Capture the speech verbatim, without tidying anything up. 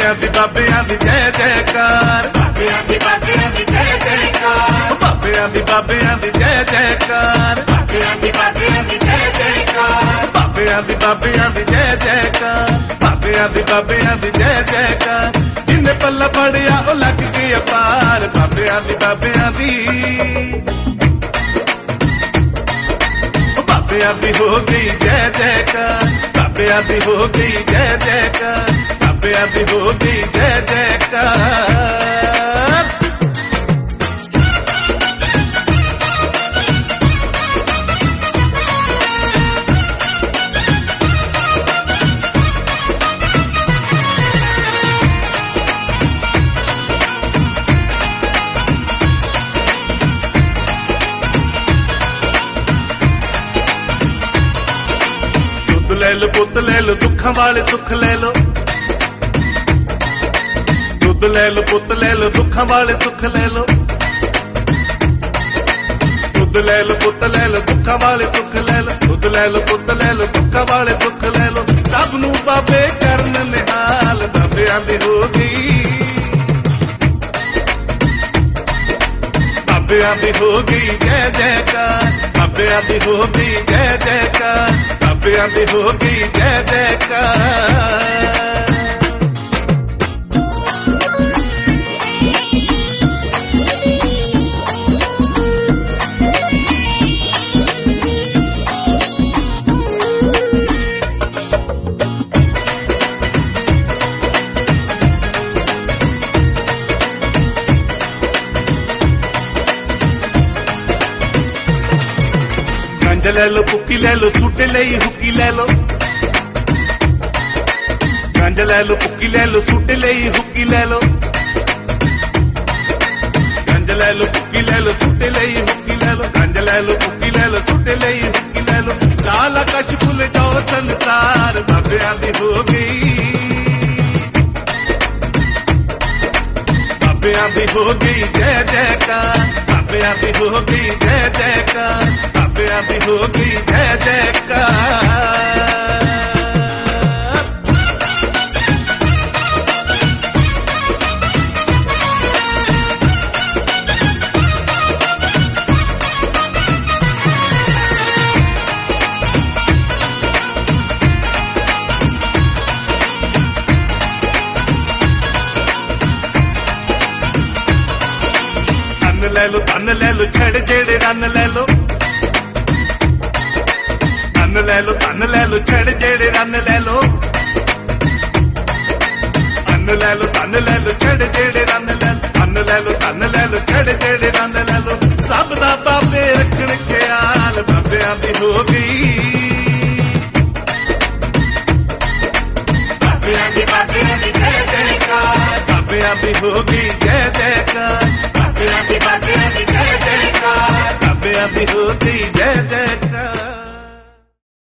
बाबियां दी बाबियां दी जय जयकार, बाबियां दी बाबियां दी जय जयकार, बाबियां दी बाबियां दी जय जयकार, बाबियां दी बाबियां दी जय जयकार, बाबियां दी बाबियां दी जय जयकार, बाबियां दी बाबियां दी जय जयकार। जिन्हें पल्ला पड़िया ओ लग गई अपार, बाबियां दी बाबियां दी, बाबियां दी हो गई जय जयकार, बाबियां दी हो गई जय जयकार, बाबियां दी हो गई जय जयकार। ले लो पुत ले लो दुखों वाले सुख ले लो, दूध ले लो पुत ले लो दुखों वाले सुख ले लो, दूध ले लो पुत ले लो दुखों वाले सुख ले लो, दूध ले लो पुत ले लो दुखों वाले सुख ले लो। सब नू बाबे करन निहाल, बाबियां दी हो गई, बाबियां दी हो गई जय जयकार, बाबियां दी हो गई जय जयकार, बाबियां दी हो गई जय जयकार। गंज ले लो पुक्की ले लो सूटे ले हुक्की ले लो, गंज ले लो पुक्की ले लो सूटे ले हुक्की ले लो, गंज ले लो पुक्की ले लो सूटे ले हुक्की ले लो, गंज ले लो पुक्की ले लो सूटे ले हुक्की ले लो। लाल आकाश भूल जाओ संसार, बाबियां दी हो गई, बाबियां दी हो गई जय जयकार, बाबियां दी हो गई जय जयकार, बाबियां दी हो गई जय जयकार। धन ले लो धन ले लो छड़ जेड़े रन ले लो, धन ले लो धन ले लो छड़ जेड़े रन ले लो, धन ले लो धन ले लो छड़ जेड़े रन ले लो, धन ले लो धन ले लो छड़ जेड़े रन ले लो। सब दा बाबे रखण ख्याल, बाबियां दी हो गई, बाबियां दी बाबियां दी जय जयकार, बाबियां दी हो गई जय जयकार,